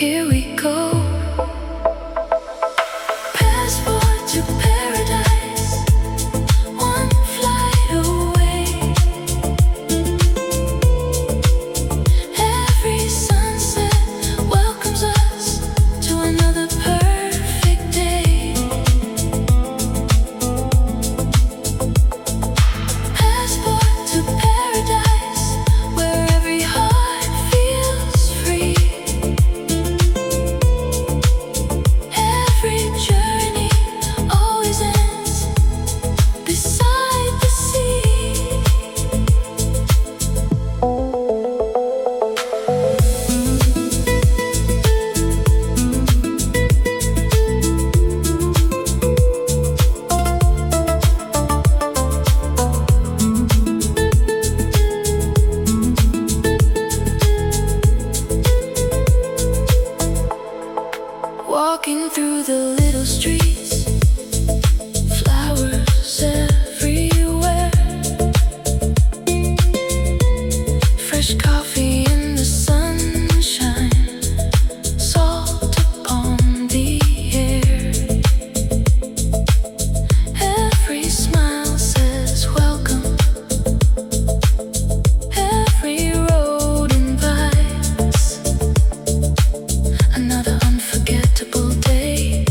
here we go. Passport to paradise, one flight away. Every sunset welcomes us to another perfect day. Passport to paradise, where every heart feels free. Every journey always ends beside the sea. Walking through the little streets, flowers everywhere. Fresh coffee in the sunshine, salt upon the air. Every smile says welcome, every road invites another unforgettable day,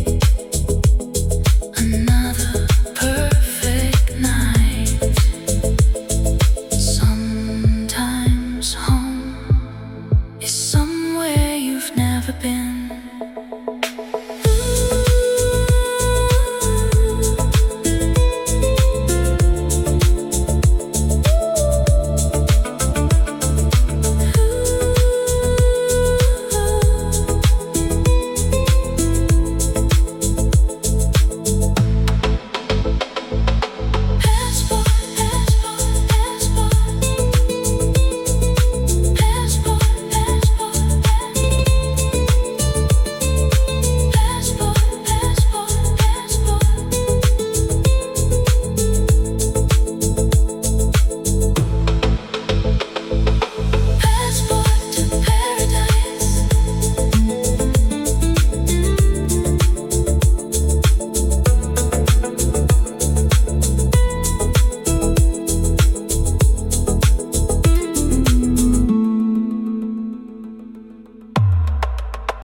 another perfect night. Sometimes home is somewhere you've never been.